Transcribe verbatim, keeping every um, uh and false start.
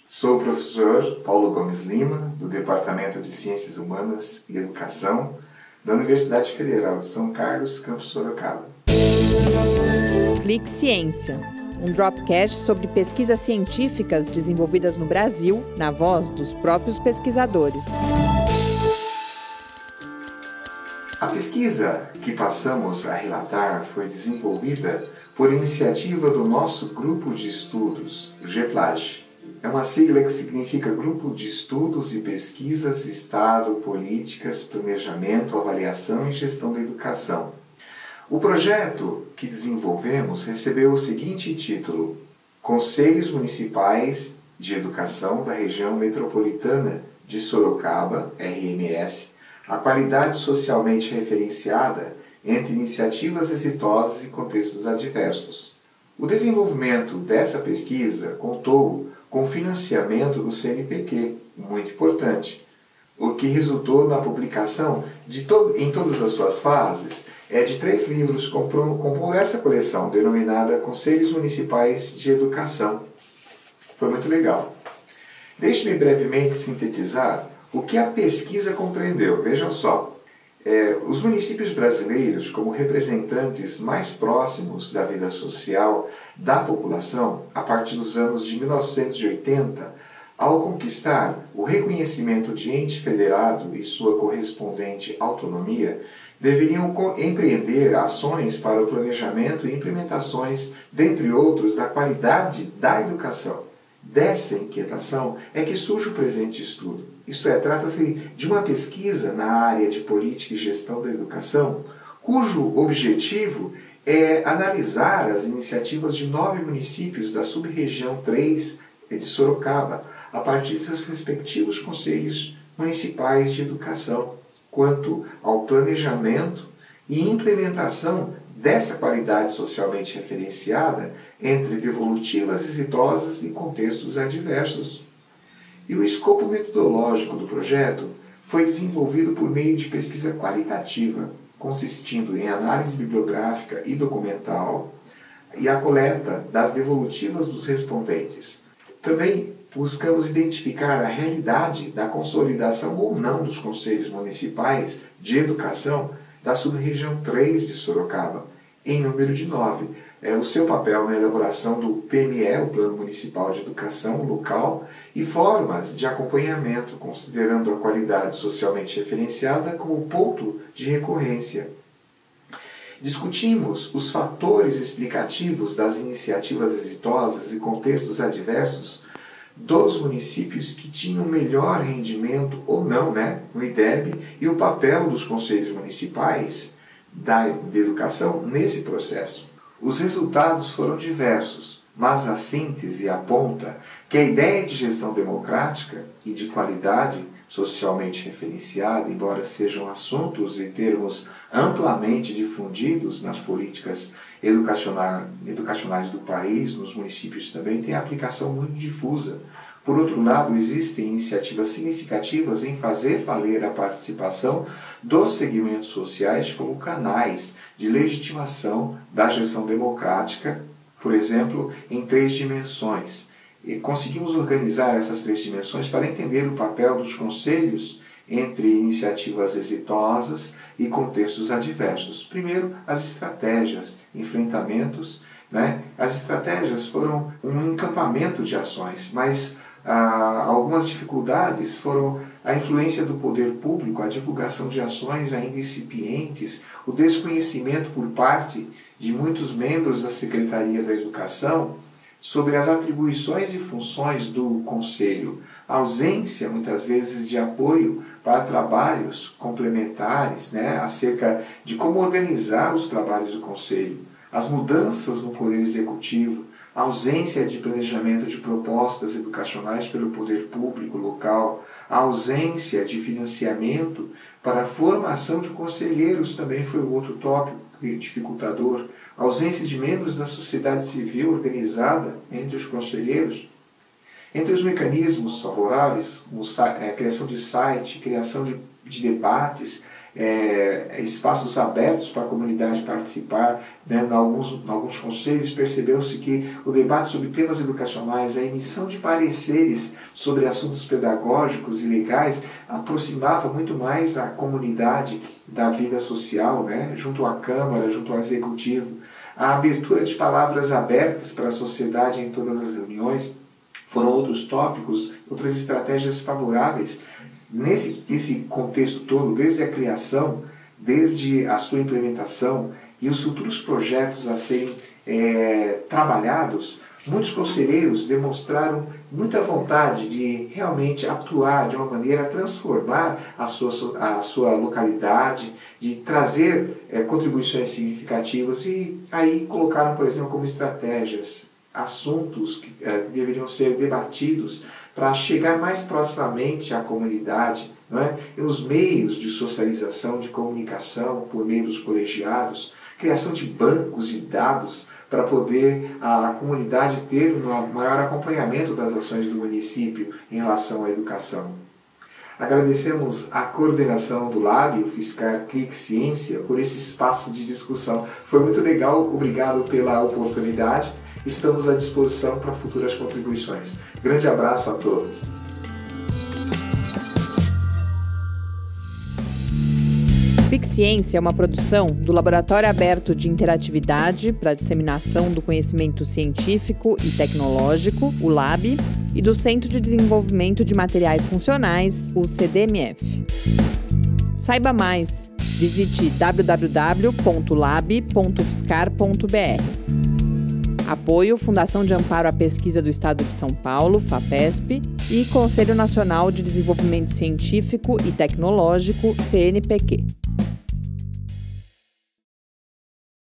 Sou o professor Paulo Gomes Lima, do Departamento de Ciências Humanas e Educação, da Universidade Federal de São Carlos, campus Sorocaba. Clique Ciência, um dropcast sobre pesquisas científicas desenvolvidas no Brasil, na voz dos próprios pesquisadores. A pesquisa que passamos a relatar foi desenvolvida por iniciativa do nosso Grupo de Estudos, GEPLAG. É uma sigla que significa Grupo de Estudos e Pesquisas, Estado, Políticas, Planejamento, Avaliação e Gestão da Educação. O projeto que desenvolvemos recebeu o seguinte título: Conselhos Municipais de Educação da Região Metropolitana de Sorocaba, R M S, a qualidade socialmente referenciada entre iniciativas exitosas e contextos adversos. O desenvolvimento dessa pesquisa contou com financiamento do C N P Q, muito importante, o que resultou na publicação de to- em todas as suas fases é de três livros compondo essa coleção, denominada Conselhos Municipais de Educação. Foi muito legal. Deixe-me brevemente sintetizar o que a pesquisa compreendeu. Vejam só, é, os municípios brasileiros, como representantes mais próximos da vida social da população, a partir dos anos de mil novecentos e oitenta, ao conquistar o reconhecimento de ente federado e sua correspondente autonomia, deveriam empreender ações para o planejamento e implementações, dentre outros, da qualidade da educação. Dessa inquietação é que surge o presente estudo. Isto é, trata-se de uma pesquisa na área de política e gestão da educação, cujo objetivo é analisar as iniciativas de nove municípios da sub-região três de Sorocaba, a partir de seus respectivos conselhos municipais de educação, quanto ao planejamento e implementação dessa qualidade socialmente referenciada entre devolutivas exitosas e contextos adversos. E o escopo metodológico do projeto foi desenvolvido por meio de pesquisa qualitativa, consistindo em análise bibliográfica e documental e a coleta das devolutivas dos respondentes. Também buscamos identificar a realidade da consolidação ou não dos conselhos municipais de educação da sub-região três de Sorocaba, em número de nove. É, o seu papel na elaboração do P M E, o Plano Municipal de Educação Local, e formas de acompanhamento, considerando a qualidade socialmente referenciada como ponto de recorrência. Discutimos os fatores explicativos das iniciativas exitosas e contextos adversos dos municípios que tinham melhor rendimento ou não, né, no I D E B, e o papel dos conselhos municipais da, de educação nesse processo. Os resultados foram diversos, mas a síntese aponta que a ideia de gestão democrática e de qualidade socialmente referenciada, embora sejam assuntos e termos amplamente difundidos nas políticas educacionais do país, nos municípios também, tem aplicação muito difusa. Por outro lado, existem iniciativas significativas em fazer valer a participação dos segmentos sociais como canais de legitimação da gestão democrática, por exemplo, em três dimensões. E conseguimos organizar essas três dimensões para entender o papel dos conselhos entre iniciativas exitosas e contextos adversos. Primeiro, as estratégias, enfrentamentos, né? As estratégias foram um encampamento de ações, mas ah, algumas dificuldades foram a influência do poder público, a divulgação de ações ainda incipientes, o desconhecimento por parte de muitos membros da Secretaria da Educação sobre as atribuições e funções do Conselho, a ausência, muitas vezes, de apoio para trabalhos complementares, né, acerca de como organizar os trabalhos do Conselho, as mudanças no Poder Executivo, a ausência de planejamento de propostas educacionais pelo poder público local, a ausência de financiamento para a formação de conselheiros também foi outro tópico dificultador, a ausência de membros da sociedade civil organizada entre os conselheiros. Entre os mecanismos favoráveis, como a criação de site, criação de, de debates, é, espaços abertos para a comunidade participar, né? Em alguns, em alguns conselhos percebeu-se que o debate sobre temas educacionais, a emissão de pareceres sobre assuntos pedagógicos e legais aproximava muito mais a comunidade da vida social, né? Junto à Câmara, junto ao Executivo. A abertura de palavras abertas para a sociedade em todas as reuniões foram outros tópicos, outras estratégias favoráveis. Nesse esse contexto todo, desde a criação, desde a sua implementação e os futuros projetos a serem é, trabalhados, muitos conselheiros demonstraram muita vontade de realmente atuar de uma maneira a transformar a sua, a sua localidade, de trazer é, contribuições significativas e aí colocaram, por exemplo, como estratégias, assuntos que é, deveriam ser debatidos para chegar mais proximamente à comunidade, não é? E os meios de socialização, de comunicação por meio dos colegiados, criação de bancos de dados para poder a comunidade ter um maior acompanhamento das ações do município em relação à educação. Agradecemos a coordenação do Lab, o Fiscar Clique Ciência, por esse espaço de discussão. Foi muito legal, obrigado pela oportunidade. Estamos à disposição para futuras contribuições. Grande abraço a todos. Clique Ciência é uma produção do Laboratório Aberto de Interatividade para a Disseminação do Conhecimento Científico e Tecnológico, o Lab, e do Centro de Desenvolvimento de Materiais Funcionais, o C D M F. Saiba mais, visite w w w ponto lab ponto fiscar ponto b r. Apoio Fundação de Amparo à Pesquisa do Estado de São Paulo, FAPESP, e Conselho Nacional de Desenvolvimento Científico e Tecnológico, C N Pq.